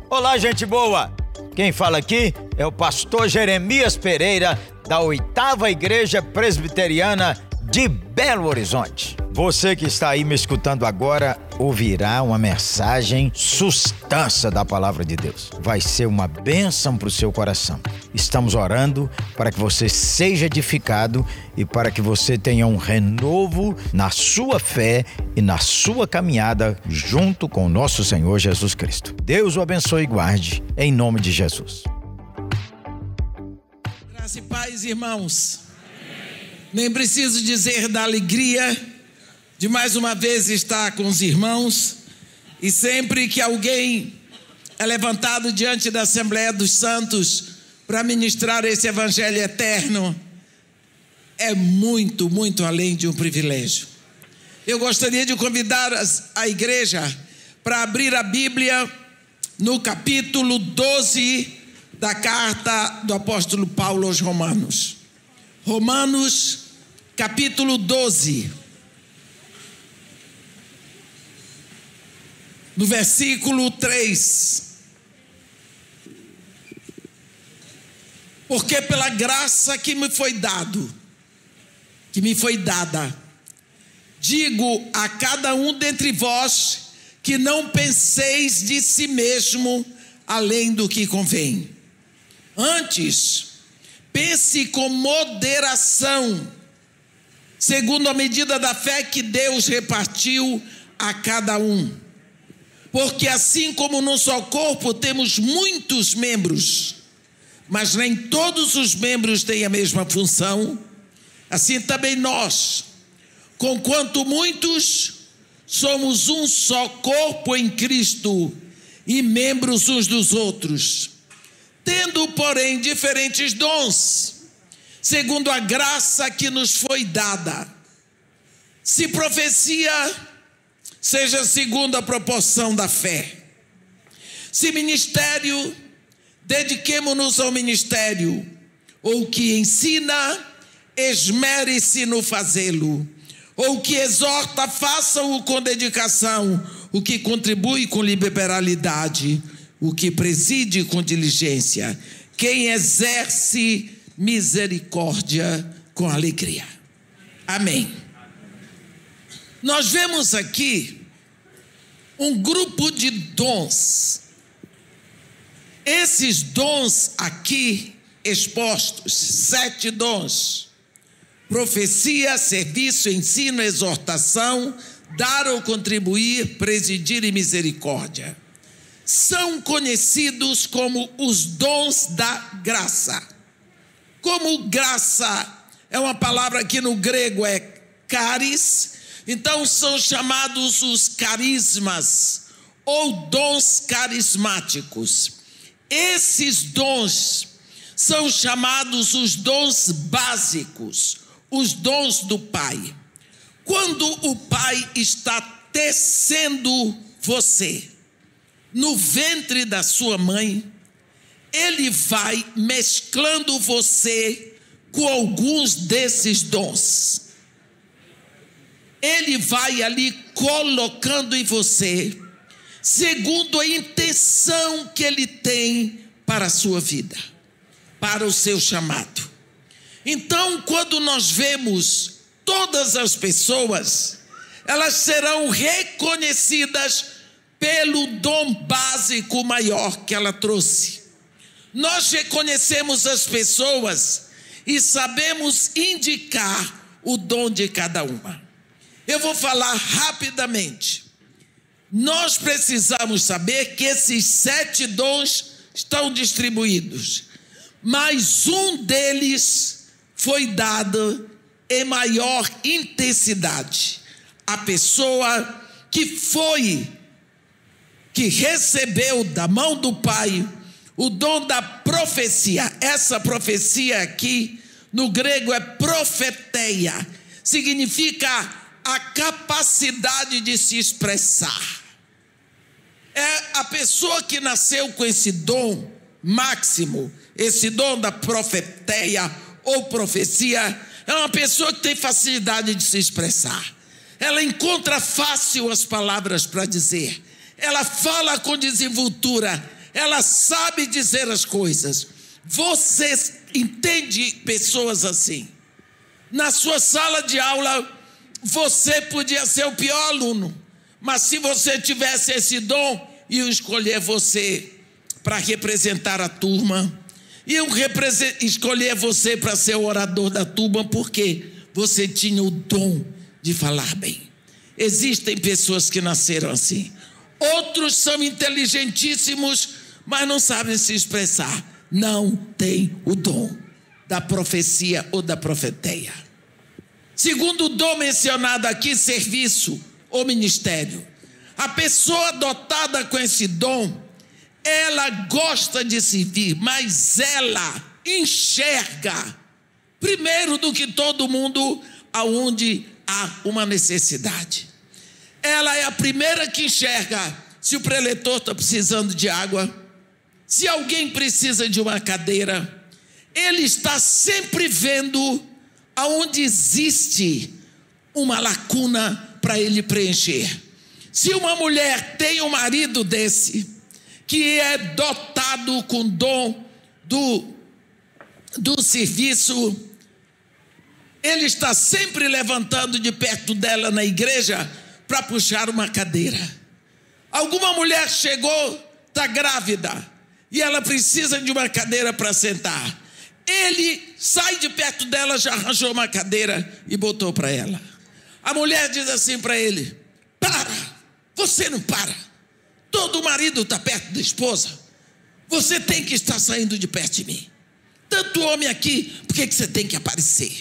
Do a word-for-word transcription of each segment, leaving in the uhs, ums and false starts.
Olá, gente boa! Quem fala aqui é o pastor Jeremias Pereira, da oitava Igreja Presbiteriana de Belo Horizonte. Você que está aí me escutando agora ouvirá uma mensagem substância da palavra de Deus. Vai ser uma bênção para o seu coração. Estamos orando para que você seja edificado e para que você tenha um renovo na sua fé e na sua caminhada junto com o nosso Senhor Jesus Cristo. Deus o abençoe e guarde, em nome de Jesus. Graça e paz, irmãos. Nem preciso dizer da alegria de mais uma vez estar com os irmãos, e sempre que alguém é levantado diante da Assembleia dos Santos para ministrar esse evangelho eterno, é muito, muito além de um privilégio. Eu gostaria de convidar a igreja para abrir a Bíblia no capítulo doze da carta do apóstolo Paulo aos Romanos. Romanos, capítulo doze. No versículo três. Porque pela graça que me foi dado, que me foi dada, digo a cada um dentre vós que não penseis de si mesmo além do que convém. Antes, pense com moderação, segundo a medida da fé que Deus repartiu a cada um. Porque assim como no só corpo temos muitos membros, mas nem todos os membros têm a mesma função, assim também nós, conquanto muitos, somos um só corpo em Cristo e membros uns dos outros, tendo, porém, diferentes dons, segundo a graça que nos foi dada. Se profecia, seja segundo a proporção da fé. Se ministério, dediquemo-nos ao ministério. Ou que ensina, esmere-se no fazê-lo. Ou que exorta, faça-o com dedicação. O que contribui com liberalidade. O que preside com diligência. Quem exerce misericórdia com alegria. Amém. Nós vemos aqui um grupo de dons. Esses dons aqui expostos, sete dons: profecia, serviço, ensino, exortação, dar ou contribuir, presidir e misericórdia. São conhecidos como os dons da graça. Como graça é uma palavra que no grego é charis, então são chamados os carismas ou dons carismáticos. Esses dons são chamados os dons básicos, os dons do Pai. Quando o Pai está tecendo você no ventre da sua mãe, Ele vai mesclando você com alguns desses dons. Ele vai ali colocando em você, segundo a intenção que Ele tem para a sua vida, para o seu chamado. Então, quando nós vemos todas as pessoas, elas serão reconhecidas pelo dom básico maior que ela trouxe. Nós reconhecemos as pessoas e sabemos indicar o dom de cada uma. Eu vou falar rapidamente. Nós precisamos saber que esses sete dons estão distribuídos, mas um deles foi dado em maior intensidade. A pessoa que foi, que recebeu da mão do Pai o dom da profecia. Essa profecia aqui, no grego é profeteia, significa a capacidade de se expressar. É a pessoa que nasceu com esse dom máximo, esse dom da profeteia ou profecia, é uma pessoa que tem facilidade de se expressar. Ela encontra fácil as palavras para dizer. Ela fala com desenvoltura. ela sabe dizer as coisas. Você entende pessoas assim? Na sua sala de aula, você podia ser o pior aluno, mas se você tivesse esse dom, iam escolher você para representar a turma, iam escolher você para ser o orador da turma, porque você tinha o dom de falar bem. Existem pessoas que nasceram assim. Outros são inteligentíssimos, mas não sabem se expressar. Não tem o dom da profecia ou da profeteia. Segundo o dom mencionado aqui, serviço ou ministério. A pessoa dotada com esse dom, ela gosta de servir, mas ela enxerga, primeiro do que todo mundo, aonde há uma necessidade. Ela é a primeira que enxerga se o preletor está precisando de água, se alguém precisa de uma cadeira. Ele está sempre vendo aonde existe uma lacuna para ele preencher. Se uma mulher tem um marido desse, que é dotado com dom do, do serviço, ele está sempre levantando de perto dela na igreja para puxar uma cadeira. Alguma mulher chegou, está grávida, e ela precisa de uma cadeira para sentar. Ele sai de perto dela, já arranjou uma cadeira e botou para ela. A mulher diz assim para ele: para, você não para. Todo marido está perto da esposa. Você tem que estar saindo de perto de mim. Tanto homem aqui, por que você tem que aparecer?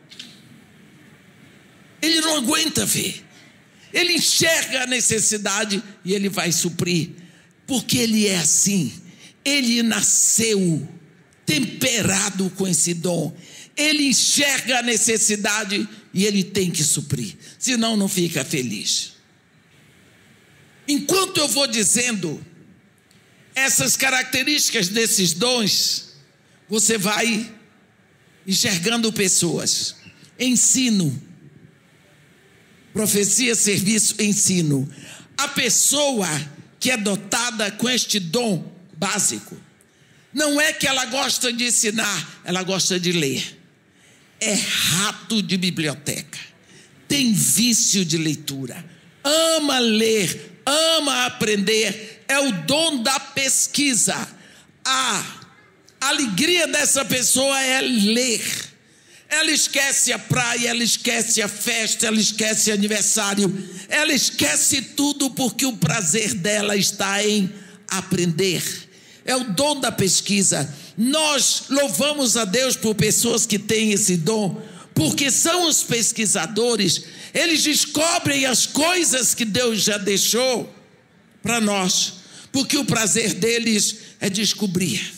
Ele não aguenta ver. Ele enxerga a necessidade e ele vai suprir. Porque ele é assim. Ele nasceu temperado com esse dom. Ele enxerga a necessidade e ele tem que suprir. Senão não fica feliz. Enquanto eu vou dizendo essas características desses dons, você vai enxergando pessoas. Ensino. Profecia, serviço, ensino. A pessoa que é dotada com este dom básico, não é que ela gosta de ensinar, ela gosta de ler. É rato de biblioteca. Tem vício de leitura. Ama ler, ama aprender. É o dom da pesquisa. A alegria dessa pessoa é ler. Ela esquece a praia, ela esquece a festa, ela esquece aniversário, ela esquece tudo porque o prazer dela está em aprender. É o dom da pesquisa. Nós louvamos a Deus por pessoas que têm esse dom, porque são os pesquisadores. Eles descobrem as coisas que Deus já deixou para nós, porque o prazer deles é descobrir.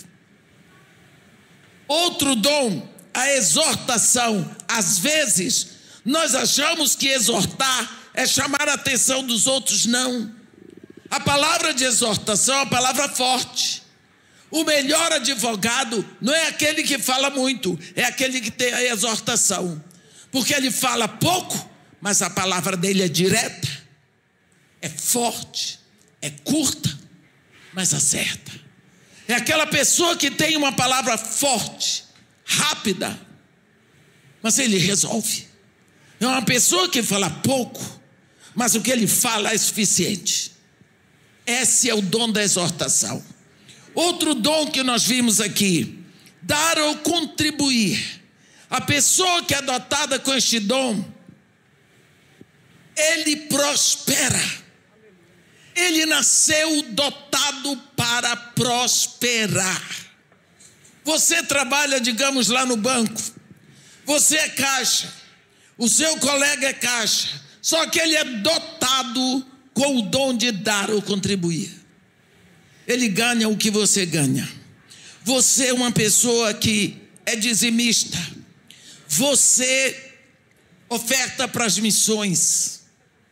Outro dom, a exortação. Às vezes nós achamos que exortar é chamar a atenção dos outros. Não. A palavra de exortação é uma palavra forte. O melhor advogado não é aquele que fala muito, é aquele que tem a exortação, porque ele fala pouco, mas a palavra dele é direta, é forte, é curta, mas acerta. É aquela pessoa que tem uma palavra forte, rápida, mas ele resolve. É uma pessoa que fala pouco, mas o que ele fala é suficiente. Esse é o dom da exortação. Outro dom que nós vimos aqui, dar ou contribuir. A pessoa que é dotada com este dom, ele prospera. Ele nasceu dotado para prosperar. Você trabalha, digamos, lá no banco. Você é caixa. O seu colega é caixa. Só que ele é dotado com o dom de dar ou contribuir. Ele ganha o que você ganha. Você é uma pessoa que é dizimista. Você oferta para as missões.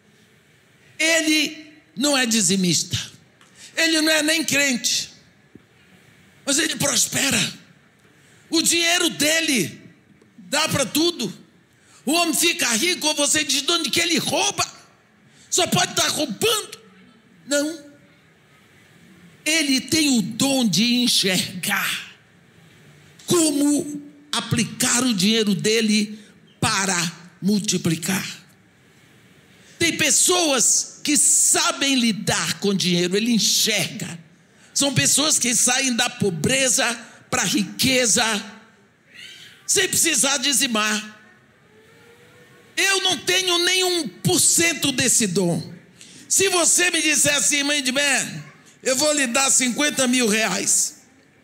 Ele não é dizimista. Ele não é nem crente. Mas ele prospera. O dinheiro dele dá para tudo. O homem fica rico, ou você diz de onde que ele rouba. Só pode estar roubando. Não. ele tem o dom de enxergar como aplicar o dinheiro dele para multiplicar. Tem pessoas que sabem lidar com dinheiro, ele enxerga. São pessoas que saem da pobreza para a riqueza, sem precisar dizimar. Eu não tenho nem um por cento desse dom. Se você me disser assim, mãe de Bé, eu vou lhe dar cinquenta mil reais.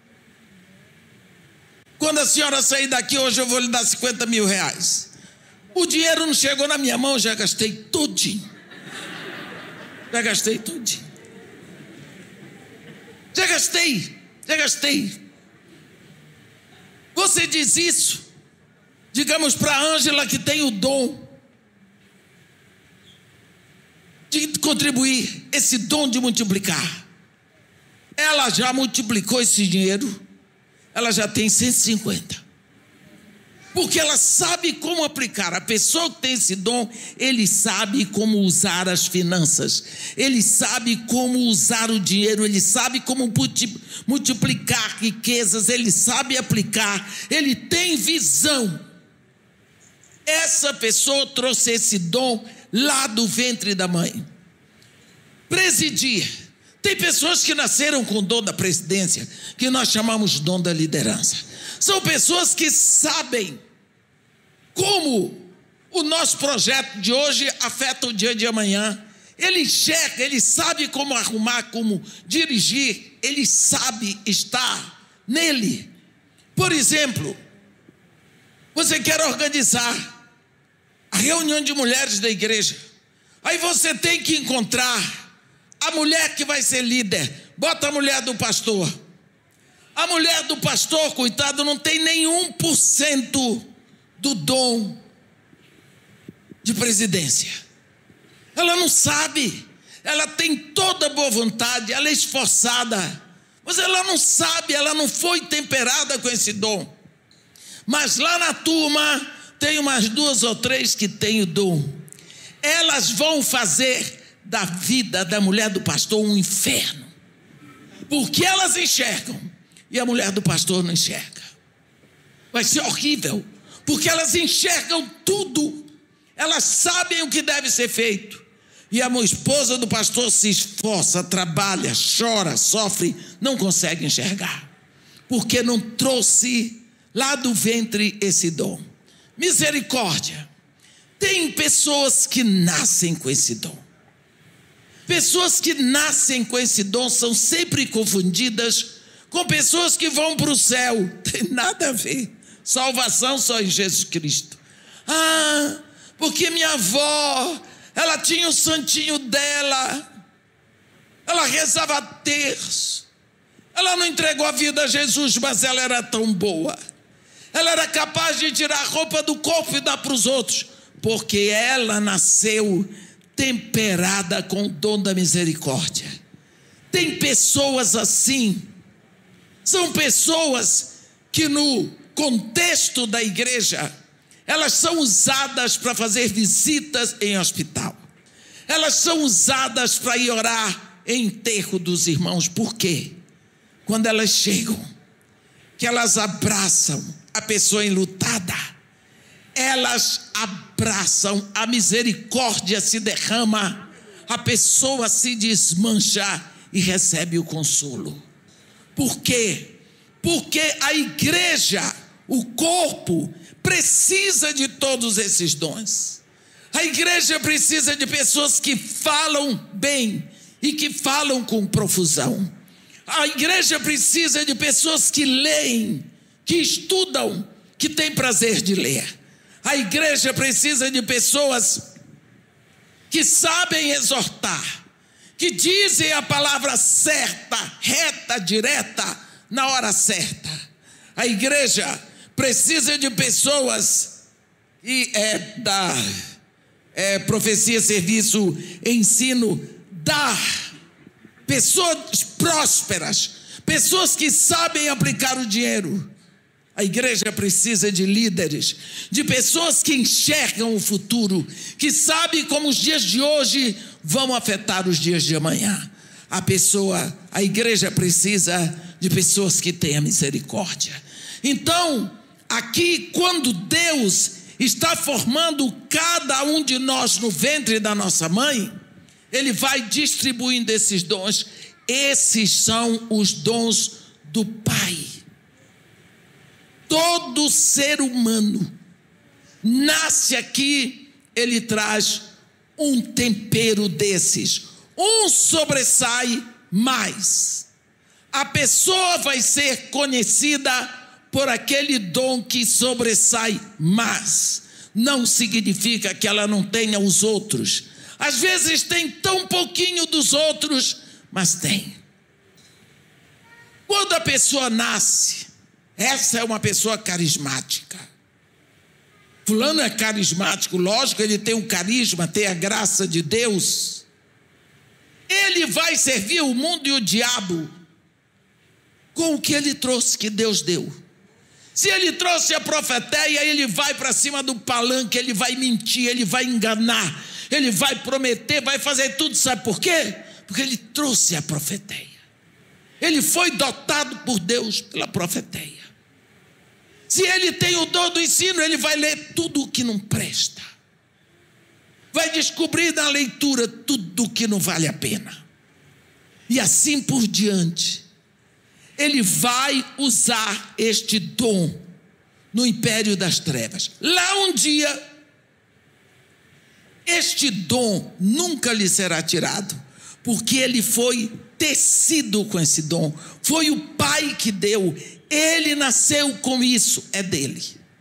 Quando a senhora sair daqui hoje, eu vou lhe dar cinquenta mil reais. O dinheiro não chegou na minha mão, já gastei tudinho. Já gastei tudinho. Já gastei, já gastei. Você diz isso, digamos para a Ângela que tem o dom de contribuir, esse dom de multiplicar. Ela já multiplicou esse dinheiro, ela já tem cento e cinquenta. Porque ela sabe como aplicar. A pessoa que tem esse dom, ele sabe como usar as finanças, ele sabe como usar o dinheiro, ele sabe como multiplicar riquezas, ele sabe aplicar, ele tem visão. Essa pessoa trouxe esse dom lá do ventre da mãe. Presidir. Tem pessoas que nasceram com o dom da presidência, que nós chamamos de dom da liderança. São pessoas que sabem como o nosso projeto de hoje afeta o dia de amanhã. Ele enxerga, ele sabe como arrumar, como dirigir, ele sabe estar nele. Por exemplo, você quer organizar a reunião de mulheres da igreja, aí você tem que encontrar a mulher que vai ser líder. Bota a mulher do pastor. A mulher do pastor, coitado, não tem nenhum por cento do dom de presidência. Ela não sabe. Ela tem toda a boa vontade, ela é esforçada, mas ela não sabe, ela não foi temperada com esse dom. Mas lá na turma tem umas duas ou três que têm o dom. Elas vão fazer da vida da mulher do pastor um inferno, porque elas enxergam e a mulher do pastor não enxerga. Vai ser horrível, porque elas enxergam tudo, elas sabem o que deve ser feito, e a esposa do pastor se esforça, trabalha, chora, sofre, não consegue enxergar, porque não trouxe lá do ventre esse dom. Misericórdia. Tem pessoas que nascem com esse dom. Pessoas que nascem com esse dom são sempre confundidas com pessoas que vão para o céu. Tem nada a ver. Salvação só em Jesus Cristo. Ah, porque minha avó, ela tinha o santinho dela, ela rezava terço, ela não entregou a vida a Jesus, mas ela era tão boa, ela era capaz de tirar a roupa do corpo e dar para os outros, porque ela nasceu temperada com o dom da misericórdia. Tem pessoas assim, são pessoas que no contexto da igreja, elas são usadas para fazer visitas em hospital, elas são usadas para ir orar em enterro dos irmãos. Por quê? Quando elas chegam, que elas abraçam a pessoa enlutada, elas abraçam, a misericórdia se derrama, a pessoa se desmancha e recebe o consolo. Por quê? Porque a igreja, o corpo, precisa de todos esses dons. A igreja precisa de pessoas que falam bem e que falam com profusão. A igreja precisa de pessoas que leem, que estudam, que têm prazer de ler. A igreja precisa de pessoas que sabem exortar, que dizem a palavra certa, reta, direta, na hora certa. A igreja precisa de pessoas que é da é, profecia, serviço, ensino, dar, pessoas prósperas, pessoas que sabem aplicar o dinheiro. A igreja precisa de líderes, de pessoas que enxergam o futuro, que sabem como os dias de hoje vão afetar os dias de amanhã. a pessoa, a igreja precisa de pessoas que tenham misericórdia. Então, aqui, quando Deus está formando cada um de nós no ventre da nossa mãe, Ele vai distribuindo esses dons. Esses são os dons do Pai. Todo ser humano nasce aqui, ele traz um tempero desses. Um sobressai mais. A pessoa vai ser conhecida por aquele dom que sobressai mais. Não significa que ela não tenha os outros. Às vezes tem tão pouquinho dos outros, mas tem. Quando a pessoa nasce, essa é uma pessoa carismática. Fulano é carismático, lógico, ele tem um carisma, tem a graça de Deus. Ele vai servir o mundo e o diabo com o que ele trouxe, que Deus deu. Se ele trouxe a profeteia, ele vai para cima do palanque, ele vai mentir, ele vai enganar, ele vai prometer, vai fazer tudo, sabe por quê? Porque ele trouxe a profeteia. Ele foi dotado por Deus pela profeteia. Se ele tem o dom do ensino, ele vai ler tudo o que não presta. Vai descobrir na leitura tudo o que não vale a pena. E assim por diante. Ele vai usar este dom no império das trevas. Lá um dia, este dom nunca lhe será tirado, porque ele foi tecido com esse dom. Foi o Pai que deu. Ele nasceu com isso, é dele.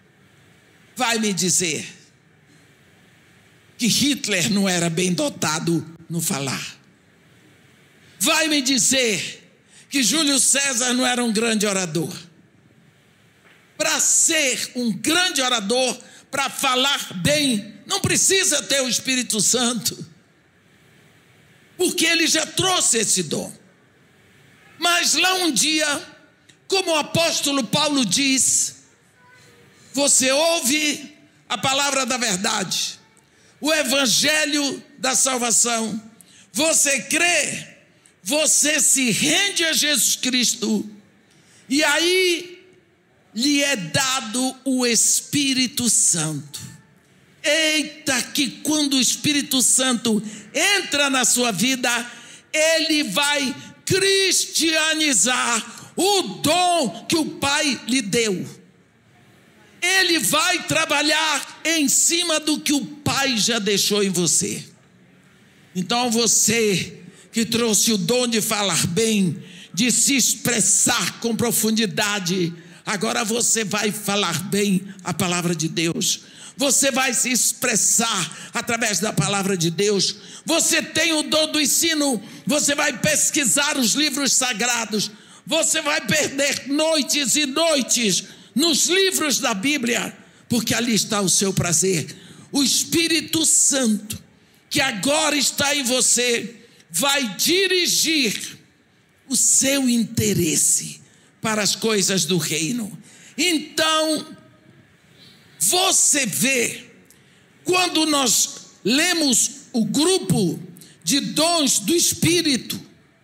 Vai me dizer que Hitler não era bem dotado no falar. Vai me dizer que Júlio César não era um grande orador. Para ser um grande orador, para falar bem, não precisa ter o Espírito Santo, porque ele já trouxe esse dom. Mas lá um dia, como o apóstolo Paulo diz, você ouve a palavra da verdade, o evangelho da salvação, você crê, você se rende a Jesus Cristo, e aí lhe é dado o Espírito Santo. Eita, que quando o Espírito Santo entra na sua vida, ele vai cristianizar o dom que o Pai lhe deu. Ele vai trabalhar em cima do que o Pai já deixou em você. Então você que trouxe o dom de falar bem, de se expressar com profundidade, agora você vai falar bem a palavra de Deus. Você vai se expressar através da palavra de Deus. Você tem o dom do ensino, você vai pesquisar os livros sagrados. Você vai perder noites e noites nos livros da Bíblia, porque ali está o seu prazer. O Espírito Santo, que agora está em você, vai dirigir o seu interesse para as coisas do reino. Então, você vê, quando nós lemos o grupo de dons do Espírito,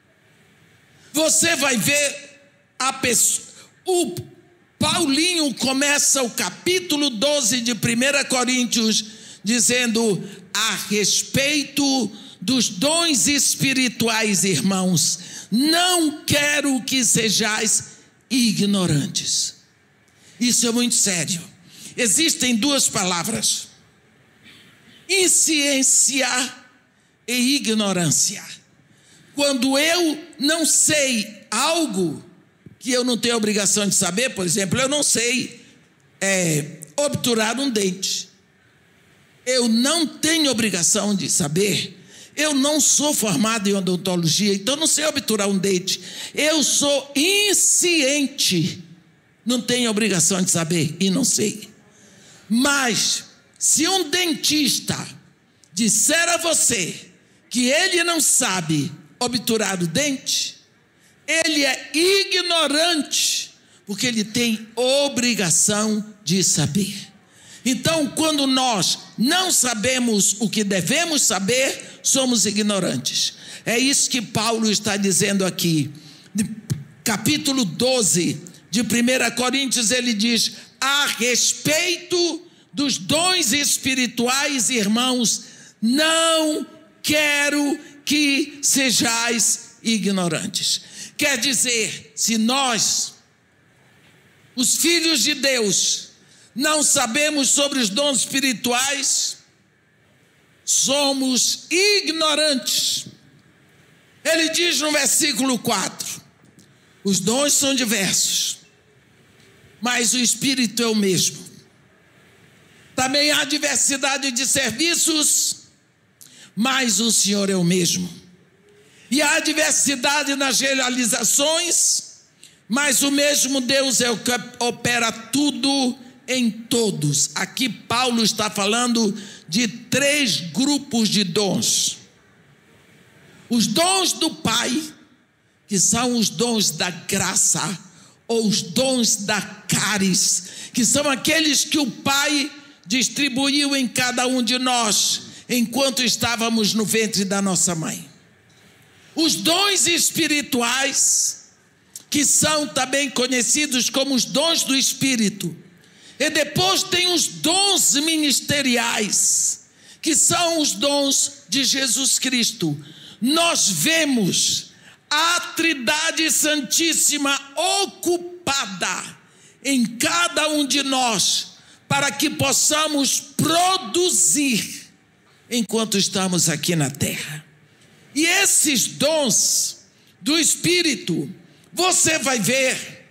você vai ver a pessoa, o Paulinho começa o capítulo doze de primeira Coríntios dizendo a respeito dos dons espirituais, irmãos, não quero que sejais ignorantes. Isso é muito sério. Existem duas palavras: insciência e ignorância. Quando eu não sei algo que eu não tenho obrigação de saber, por exemplo, eu não sei é, obturar um dente. Eu não tenho obrigação de saber. Eu não sou formado em odontologia, então não sei obturar um dente. Eu sou insciente. Não tenho obrigação de saber e não sei. Mas se um dentista disser a você que ele não sabe obturar o dente, ele é ignorante, porque ele tem obrigação de saber. Então, quando nós não sabemos o que devemos saber, somos ignorantes. É isso que Paulo está dizendo aqui. Capítulo doze de primeira Coríntios, ele diz: a respeito dos dons espirituais, irmãos, não quero que sejais ignorantes. Quer dizer, se nós, os filhos de Deus, não sabemos sobre os dons espirituais, somos ignorantes. Ele diz no versículo quatro: os dons são diversos, mas o Espírito é o mesmo. Também há diversidade de serviços, mas o Senhor é o mesmo. E há diversidade nas realizações, mas o mesmo Deus é o que opera tudo em todos. Aqui Paulo está falando de três grupos de dons. Os dons do Pai, que são os dons da graça, ou os dons da caris, que são aqueles que o Pai distribuiu em cada um de nós, enquanto estávamos no ventre da nossa mãe. Os dons espirituais, que são também conhecidos como os dons do Espírito. E depois tem os dons ministeriais, que são os dons de Jesus Cristo. Nós vemos a Trindade Santíssima ocupada em cada um de nós, para que possamos produzir enquanto estamos aqui na terra. E esses dons do Espírito, você vai ver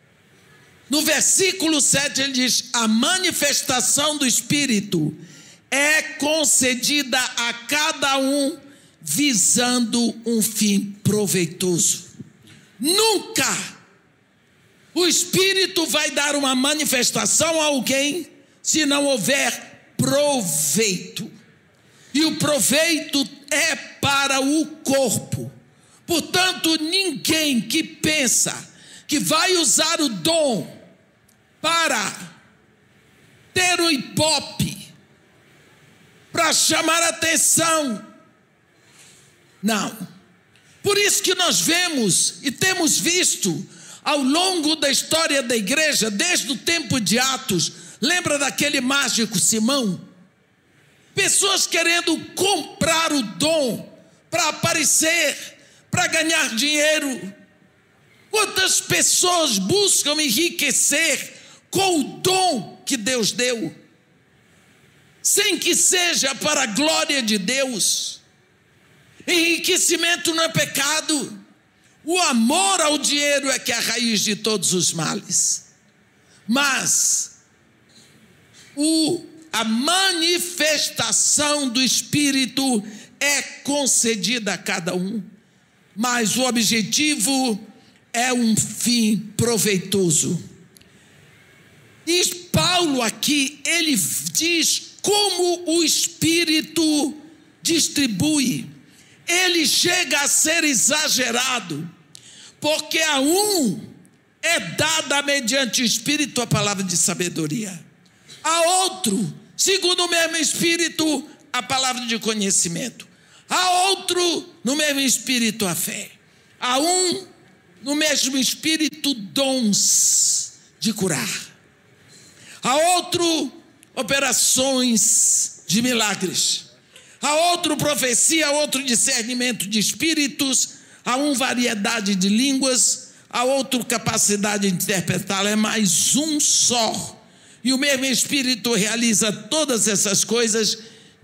no versículo sete, ele diz: a manifestação do Espírito é concedida a cada um visando um fim proveitoso. Nunca o Espírito vai dar uma manifestação a alguém se não houver proveito. E o proveito é para o corpo. Portanto, ninguém que pensa que vai usar o dom para ter o ibope, para chamar atenção, não. Por isso que nós vemos e temos visto ao longo da história da igreja, desde o tempo de Atos, lembra daquele mágico Simão? Pessoas querendo comprar o dom para aparecer, para ganhar dinheiro. Quantas pessoas buscam enriquecer com o dom que Deus deu, sem que seja para a glória de Deus? Enriquecimento não é pecado. O amor ao dinheiro é que é a raiz de todos os males. Mas o, a manifestação do Espírito é concedida a cada um. Mas o objetivo é um fim proveitoso. E Paulo aqui, ele diz como o Espírito distribui. Ele chega a ser exagerado, porque a um é dada mediante o Espírito a palavra de sabedoria, a outro, segundo o mesmo Espírito, a palavra de conhecimento, a outro, no mesmo Espírito, a fé, a um, no mesmo Espírito, dons de curar, a outro, operações de milagres, a outro profecia, a outro discernimento de espíritos, a um variedade de línguas, a outro capacidade de interpretar. É mais um só, e o mesmo Espírito realiza todas essas coisas,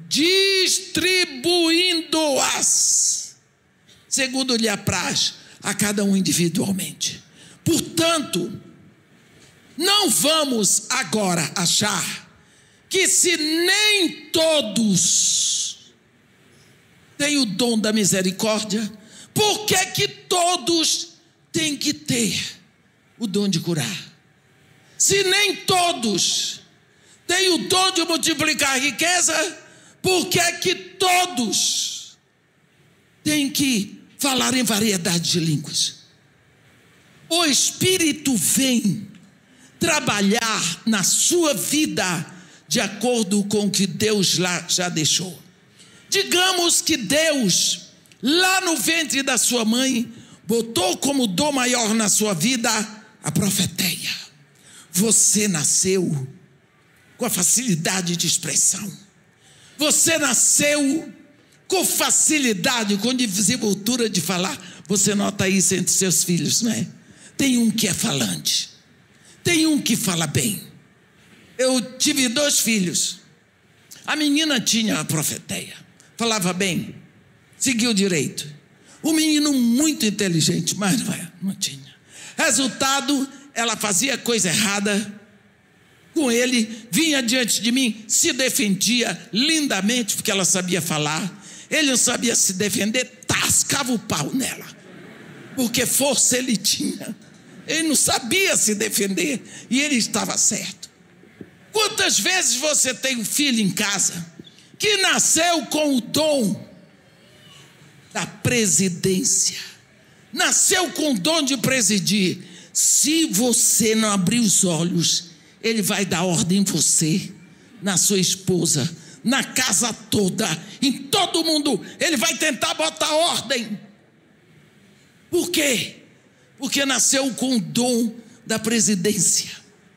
distribuindo-as segundo lhe apraz a cada um individualmente. Portanto, não vamos agora achar que se nem todos têm o dom da misericórdia, por que que todos têm que ter o dom de curar? Se nem todos têm o dom de multiplicar a riqueza, por que que todos têm que falar em variedade de línguas? O Espírito vem trabalhar na sua vida de acordo com o que Deus lá já deixou. Digamos que Deus lá no ventre da sua mãe, botou como dom maior na sua vida a profeteia. Você nasceu com a facilidade de expressão. Você nasceu com facilidade, com desenvoltura de falar. Você nota isso entre seus filhos, não é? Tem um que é falante, tem um que fala bem. Eu tive dois filhos. A menina tinha a profeteia, falava bem, seguiu direito. O menino muito inteligente, mas não tinha. Resultado, ela fazia coisa errada com ele, vinha diante de mim, se defendia lindamente, porque ela sabia falar. Ele não sabia se defender, tascava o pau nela, porque força ele tinha. Ele não sabia se defender, e ele estava certo. Quantas vezes você tem um filho em casa que nasceu com o dom da presidência, nasceu com o dom de presidir? Se você não abrir os olhos, ele vai dar ordem em você, na sua esposa, na casa toda, em todo mundo. Ele vai tentar botar ordem. Por quê? Porque nasceu com o dom da presidência.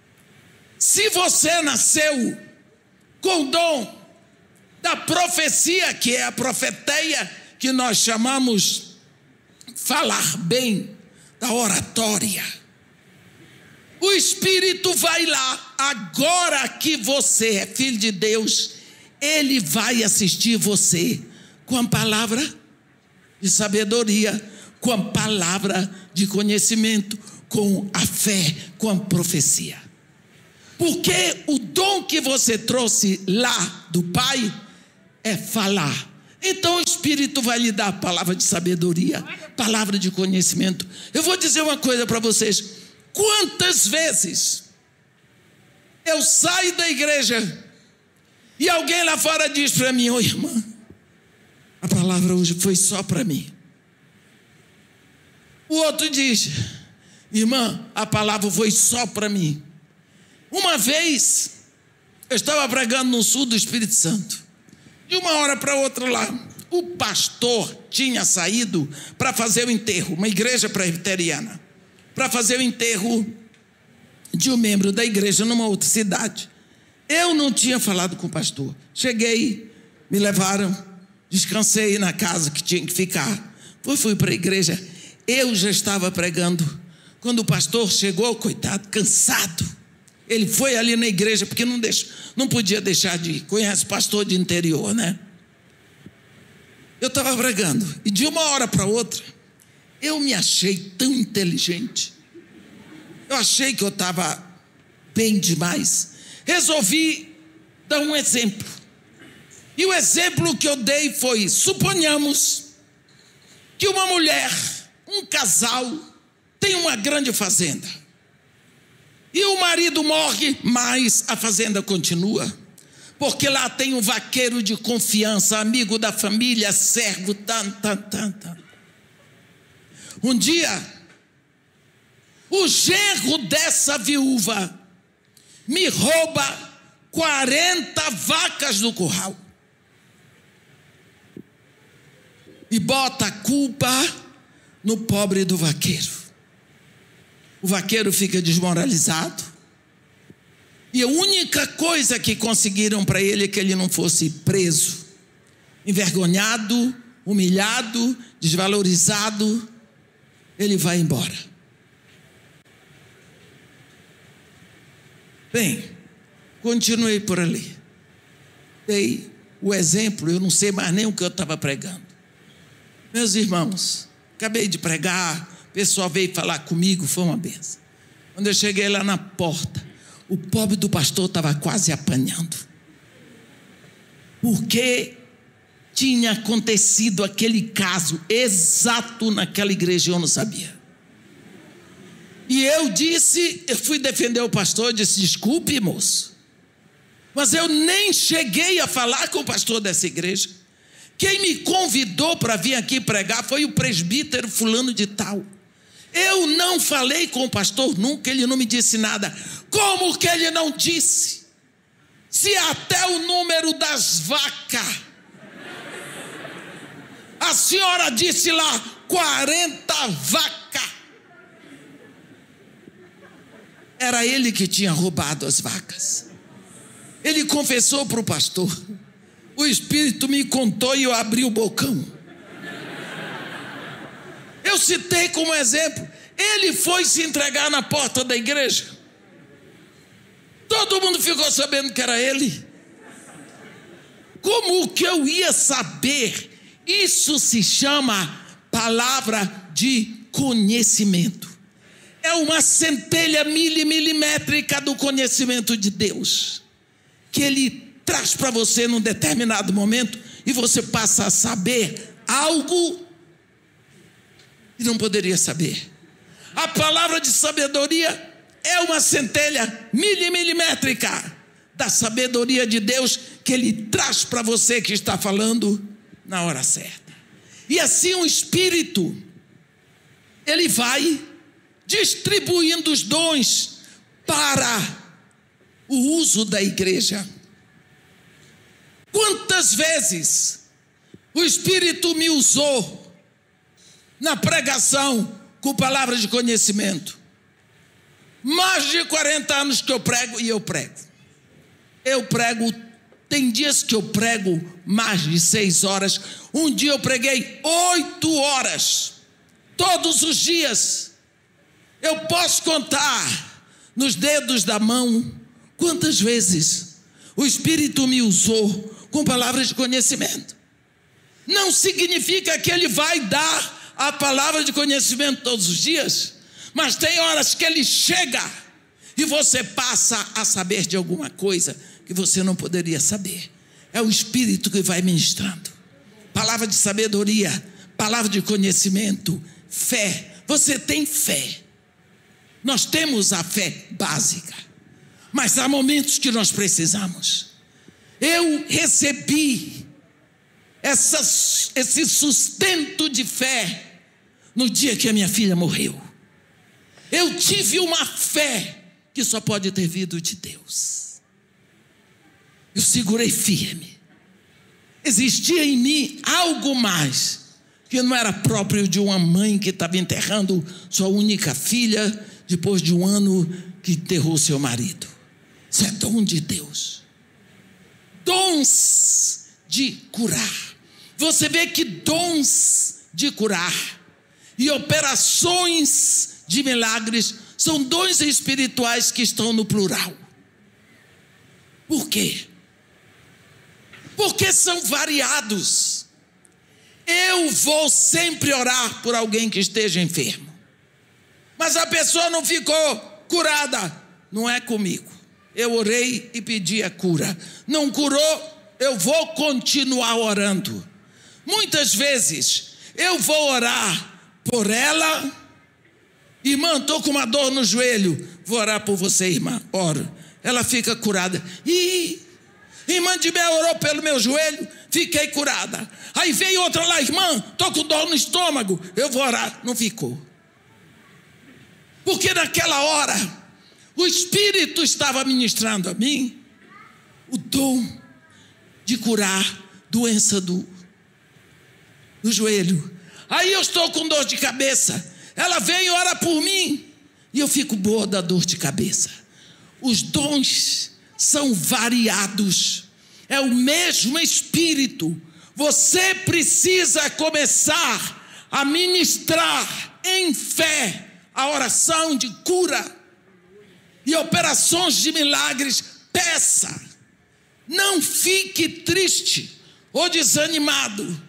Se você nasceu com o dom da profecia, que é a profeteia, que nós chamamos falar bem, da oratória, o Espírito vai lá. Agora que você é filho de Deus, ele vai assistir você com a palavra de sabedoria, com a palavra de conhecimento, com a fé, com a profecia. Porque o dom que você trouxe lá do Pai é falar. Então o Espírito vai lhe dar a palavra de sabedoria, palavra de conhecimento. Eu vou dizer uma coisa para vocês. Quantas vezes eu saio da igreja e alguém lá fora diz para mim: ô irmã, a palavra hoje foi só para mim. O outro diz: irmã, a palavra foi só para mim. Uma vez eu estava pregando no sul do Espírito Santo. De uma hora para outra lá, o pastor tinha saído para fazer o enterro, uma igreja presbiteriana, para fazer o enterro de um membro da igreja numa outra cidade. Eu não tinha falado com o pastor. Cheguei, me levaram, descansei na casa que tinha que ficar. Fui, fui para a igreja. Eu já estava pregando. Quando o pastor chegou, coitado, cansado, ele foi ali na igreja, porque não, deixou, não podia deixar de ir. Conhece pastor de interior, né? Eu estava pregando, e de uma hora para outra, eu me achei tão inteligente. Eu achei que eu estava bem demais. Resolvi dar um exemplo. E o exemplo que eu dei foi: suponhamos que uma mulher, um casal, tem uma grande fazenda. E o marido morre, mas a fazenda continua. Porque lá tem um vaqueiro de confiança, amigo da família, servo, tan, tan, tan, tan. Um dia, o genro dessa viúva me rouba quarenta vacas do curral e bota a culpa no pobre do vaqueiro. O vaqueiro fica desmoralizado, e a única coisa que conseguiram para ele é que ele não fosse preso, envergonhado, humilhado, desvalorizado. Ele vai embora. Bem, continuei por ali, dei o exemplo. Eu não sei mais nem o que eu estava pregando. Meus irmãos, acabei de pregar, o pessoal veio falar comigo, foi uma benção. Quando eu cheguei lá na porta, o pobre do pastor estava quase apanhando, porque tinha acontecido aquele caso exato naquela igreja. Eu não sabia. E eu disse, eu fui defender o pastor, disse: desculpe, moço, mas eu nem cheguei a falar com o pastor dessa igreja. Quem me convidou para vir aqui pregar foi o presbítero fulano de tal. Eu não falei com o pastor nunca, ele não me disse nada. Como que ele não disse? Se até o número das vacas A senhora disse lá, quarenta vacas. Era ele que tinha roubado as vacas. Ele confessou para o pastor. O Espírito me contou e eu abri o bocão. Eu citei como exemplo. Ele foi se entregar na porta da igreja. Todo mundo ficou sabendo que era ele. Como que eu ia saber? Isso se chama palavra de conhecimento. É uma centelha milimilimétrica do conhecimento de Deus, que Ele traz para você num determinado momento, e você passa a saber algo que não poderia saber. A palavra de sabedoria é uma centelha milimilimétrica da sabedoria de Deus, que Ele traz para você que está falando na hora certa. E assim o Espírito, Ele vai distribuindo os dons para o uso da igreja. Quantas vezes o Espírito me usou na pregação com palavras de conhecimento? Mais de quarenta anos que eu prego, e eu prego. Eu prego, tem dias que eu prego mais de seis horas. Um dia eu preguei oito horas, todos os dias. Eu posso contar nos dedos da mão quantas vezes o Espírito me usou com palavras de conhecimento. Não significa que Ele vai dar a palavra de conhecimento todos os dias, mas tem horas que Ele chega e você passa a saber de alguma coisa que você não poderia saber. É o Espírito que vai ministrando. Palavra de sabedoria, palavra de conhecimento, fé. Você tem fé. Nós temos a fé básica, mas há momentos que nós precisamos. Eu recebi essa, esse sustento de fé no dia que a minha filha morreu. Eu tive uma fé que só pode ter vindo de Deus. Eu segurei firme. Existia em mim algo mais, que não era próprio de uma mãe que estava enterrando sua única filha depois de um ano que enterrou seu marido. Isso é dom de Deus. Dons de curar. Você vê que dons de curar e operações de milagres são dons espirituais que estão no plural. Por quê? Porque são variados. Eu vou sempre orar por alguém que esteja enfermo, mas a pessoa não ficou curada, não é comigo. Eu orei e pedi a cura. Não curou, eu vou continuar orando. Muitas vezes eu vou orar por ela. Irmã, estou com uma dor no joelho. Vou orar por você, irmã. Oro. Ela fica curada. E irmã de Bel orou pelo meu joelho, fiquei curada. Aí veio outra lá, irmã, estou com dor no estômago. Eu vou orar. Não ficou. Porque naquela hora o Espírito estava ministrando a mim o dom de curar doença do, do joelho. Aí eu estou com dor de cabeça. Ela vem e ora por mim e eu fico boa da dor de cabeça. Os dons são variados. É o mesmo Espírito. Você precisa começar a ministrar em fé a oração de cura e operações de milagres. Peça. Não fique triste ou desanimado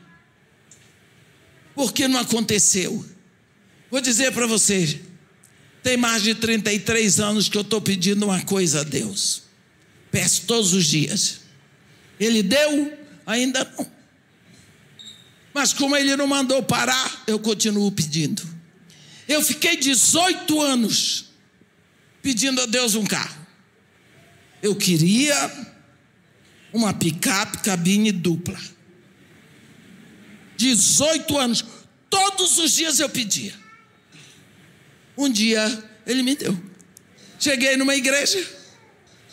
porque não aconteceu. Vou dizer para você, tem mais de trinta e três anos que eu estou pedindo uma coisa a Deus. Peço todos os dias. Ele deu? Ainda não. Mas como Ele não mandou parar, eu continuo pedindo. Eu fiquei dezoito anos pedindo a Deus um carro. Eu queria uma picape cabine dupla. dezoito anos. Todos os dias eu pedia. Um dia Ele me deu. Cheguei numa igreja.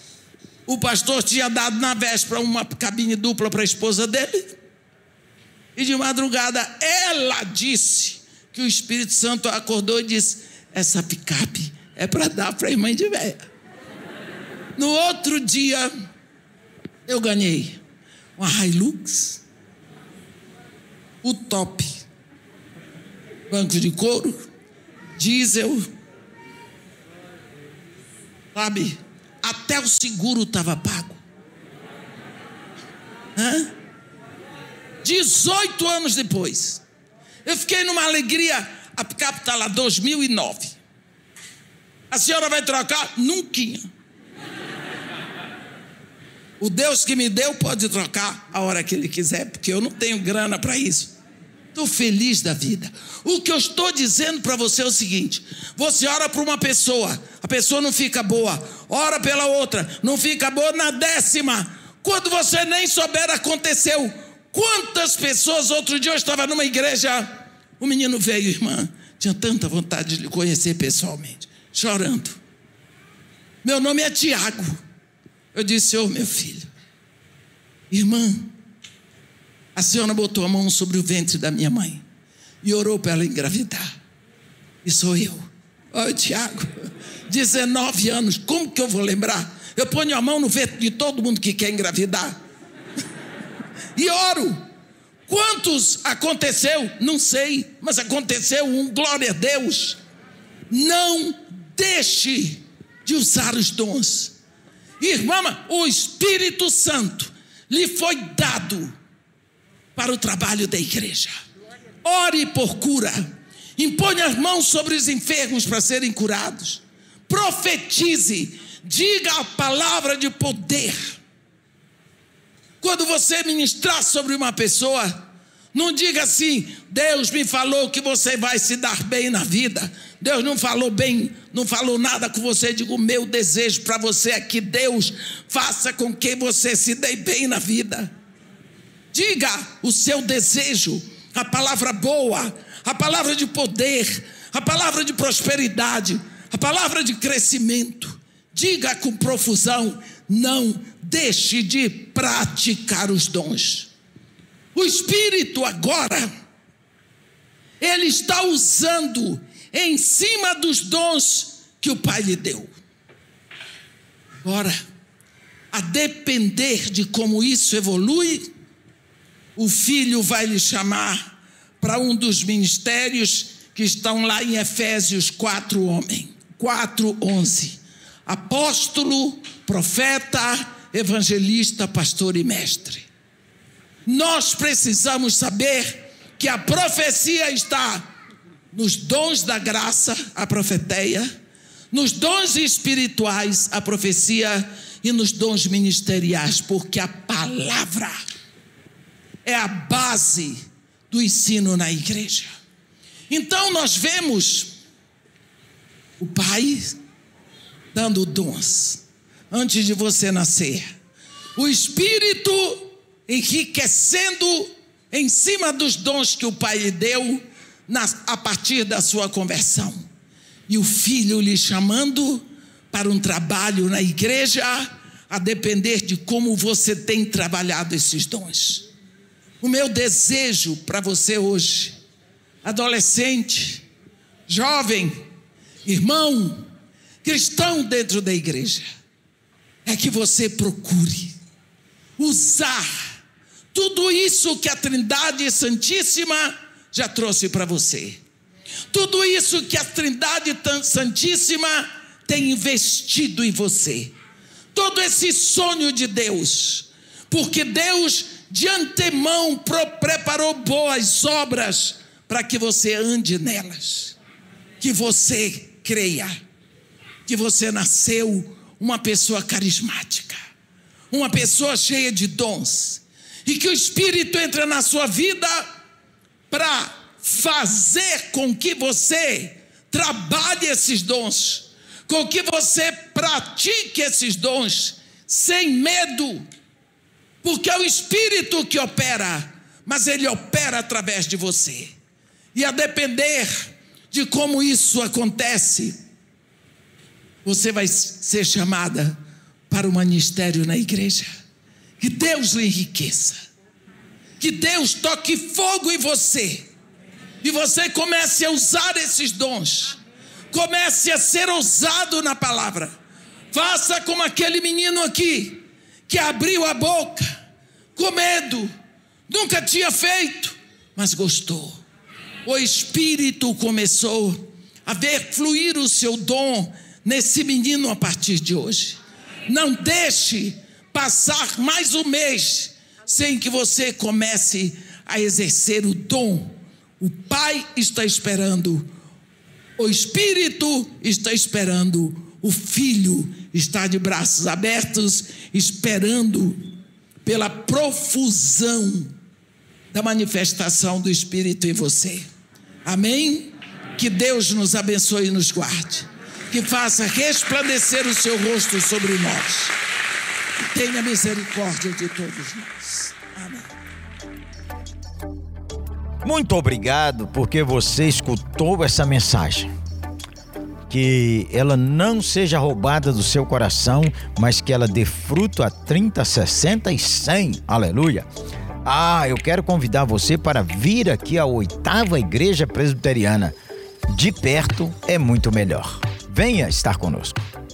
O pastor tinha dado na véspera uma cabine dupla para a esposa dele. E de madrugada ela disse que o Espírito Santo acordou e disse: essa picape é para dar para a irmã de véia. No outro dia eu ganhei uma Hilux, o top, banco de couro, diesel, sabe? Até o seguro estava pago. Hã? dezoito anos depois, eu fiquei numa alegria. A picape está lá, dois mil e nove. A senhora vai trocar? Nunca. O Deus que me deu pode trocar a hora que Ele quiser, porque eu não tenho grana para isso. Estou feliz da vida. O que eu estou dizendo para você é o seguinte: você ora para uma pessoa, a pessoa não fica boa, ora pela outra, não fica boa, na décima, quando você nem souber, aconteceu. Quantas pessoas, outro dia eu estava numa igreja, o menino veio, irmã, tinha tanta vontade de lhe conhecer pessoalmente, chorando. Meu nome é Tiago. Eu disse: ô meu filho, irmã, a senhora botou a mão sobre o ventre da minha mãe e orou para ela engravidar. E sou eu. Olha, Tiago, dezenove anos, como que eu vou lembrar? Eu ponho a mão no ventre de todo mundo que quer engravidar e oro. Quantos aconteceu? Não sei, mas aconteceu um, glória a Deus. Não deixe de usar os dons. Irmã, o Espírito Santo lhe foi dado para o trabalho da igreja. Ore por cura, imponha as mãos sobre os enfermos para serem curados, profetize, diga a palavra de poder. Quando você ministrar sobre uma pessoa, não diga assim: Deus me falou que você vai se dar bem na vida. Deus não falou bem, não falou nada com você. Digo, o meu desejo para você é que Deus faça com que você se dê bem na vida. Diga o seu desejo, a palavra boa, a palavra de poder, a palavra de prosperidade, a palavra de crescimento. Diga com profusão, não deixe de praticar os dons. O Espírito agora, Ele está usando em cima dos dons que o Pai lhe deu. Agora, a depender de como isso evolui, o Filho vai lhe chamar para um dos ministérios que estão lá em Efésios quatro, homem, quatro, onze. Apóstolo, profeta, evangelista, pastor e mestre. Nós precisamos saber que a profecia está nos dons da graça, a profeteia, nos dons espirituais, a profecia, e nos dons ministeriais, porque a palavra é a base do ensino na igreja. Então nós vemos o Pai dando dons antes de você nascer, o Espírito enriquecendo em cima dos dons que o Pai lhe deu na, a partir da sua conversão, e o Filho lhe chamando para um trabalho na igreja, a depender de como você tem trabalhado esses dons. O meu desejo para você hoje, adolescente, jovem, irmão, cristão dentro da igreja, é que você procure usar tudo isso que a Trindade Santíssima já trouxe para você. Tudo isso que a Trindade Santíssima tem investido em você. Todo esse sonho de Deus. Porque Deus de antemão preparou boas obras para que você ande nelas. Que você creia que você nasceu uma pessoa carismática, uma pessoa cheia de dons, e que o Espírito entra na sua vida para fazer com que você trabalhe esses dons, com que você pratique esses dons sem medo, porque é o Espírito que opera, mas ele opera através de você. E a depender de como isso acontece, você vai ser chamada para o ministério na igreja. Que Deus lhe enriqueça, que Deus toque fogo em você e você comece a usar esses dons. Comece a ser ousado na palavra. Faça como aquele menino aqui, que abriu a boca com medo, nunca tinha feito, mas gostou. O Espírito começou a ver fluir o seu dom nesse menino a partir de hoje. Não deixe passar mais um mês sem que você comece a exercer o dom. O Pai está esperando, o Espírito está esperando, o Filho está de braços abertos, esperando pela profusão da manifestação do Espírito em você. Amém? Que Deus nos abençoe e nos guarde, que faça resplandecer o seu rosto sobre nós, que tenha misericórdia de todos nós. Amém. Muito obrigado porque você escutou essa mensagem. Que ela não seja roubada do seu coração, mas que ela dê fruto a trinta, sessenta e cem. Aleluia! Ah, eu quero convidar você para vir aqui à Oitava Igreja Presbiteriana. De perto é muito melhor. Venha estar conosco.